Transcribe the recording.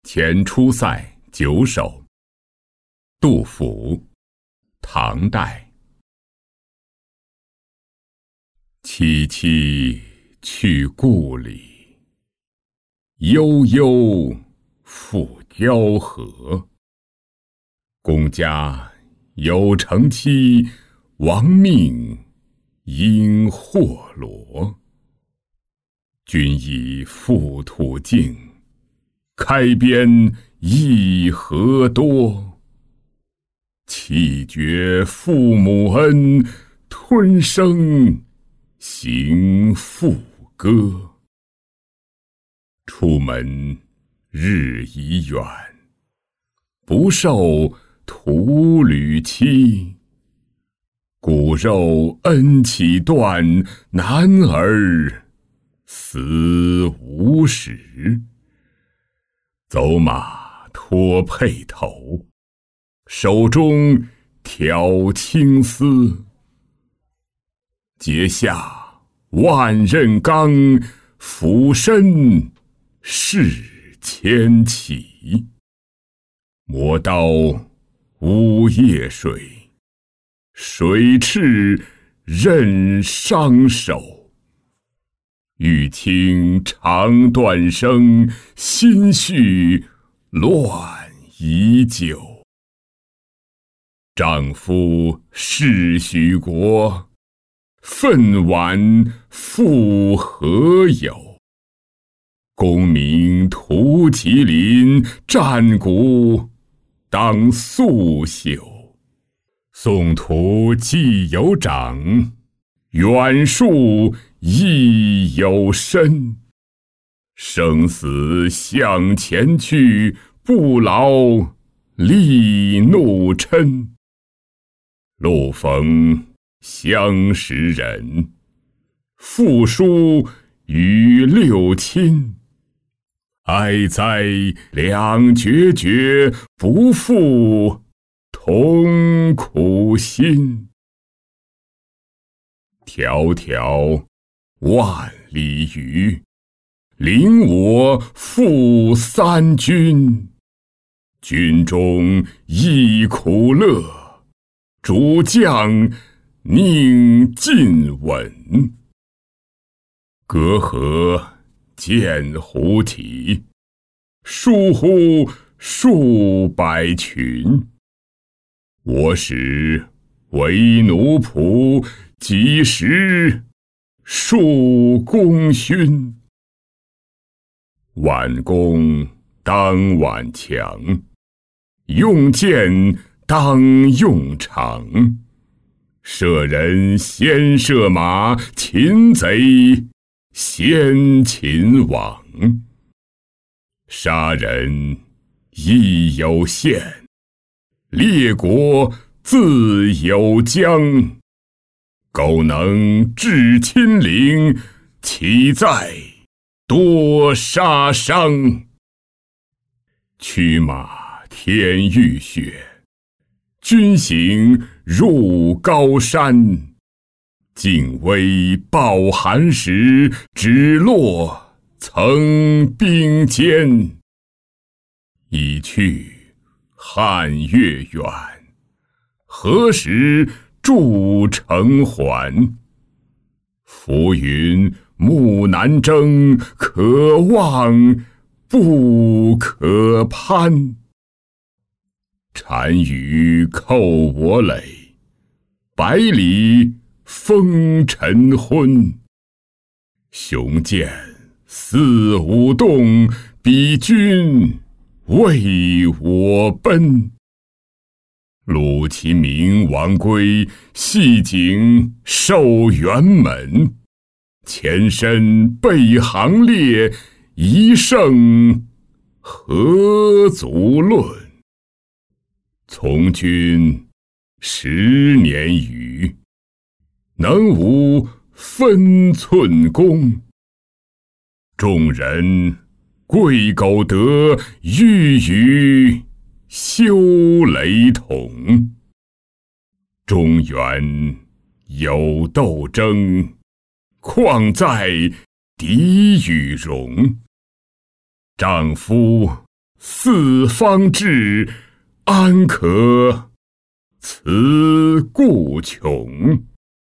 前出塞9首。杜甫，唐代。萋萋去故里，悠悠复交河。公家有成妻，亡命应霍罗。君以覆土尽，开边易何多？弃绝父母恩，吞声行父歌。出门日已远，不受徒履期。骨肉恩岂断，男儿死无时。走马托辔头，手中挑青丝。阶下万仞冈，俯身是千骑。磨刀呜夜水，水赤刃伤手。玉清肠断声，心绪乱已久。丈夫逝许国，愤惋复何有？功名图麒麟，战鼓当速朽。宋徒既有长，远戍亦有身。生死向前去，不劳力怒嗔。路逢相识人，复书与六亲。哀哉两决绝，不复同苦心。迢迢万里余，领我赴三军。军中亦苦乐，主将宁尽闻。隔河见胡体，疏忽数百群。我使为奴仆，几时数功勋。挽弓当挽强，用箭当用长。射人先射马，擒贼先擒王。杀人亦有限，列国自有疆。苟能致亲邻，岂在多杀伤？驱马天欲雪，军行入高山。晋危报寒食，只落曾兵坚。已去汉月远，何时筑城还？浮云木难征，可望不可攀。单于扣我垒，百里风尘昏。雄剑四五动，彼军为我奔。鲁其明王归，系颈守辕门。前身背行列，一胜何足论？从军10年余，能无分寸功。众人贵苟得，欲与修雷同。中原有斗争，况在敌与戎。丈夫四方志，安可辞故穷？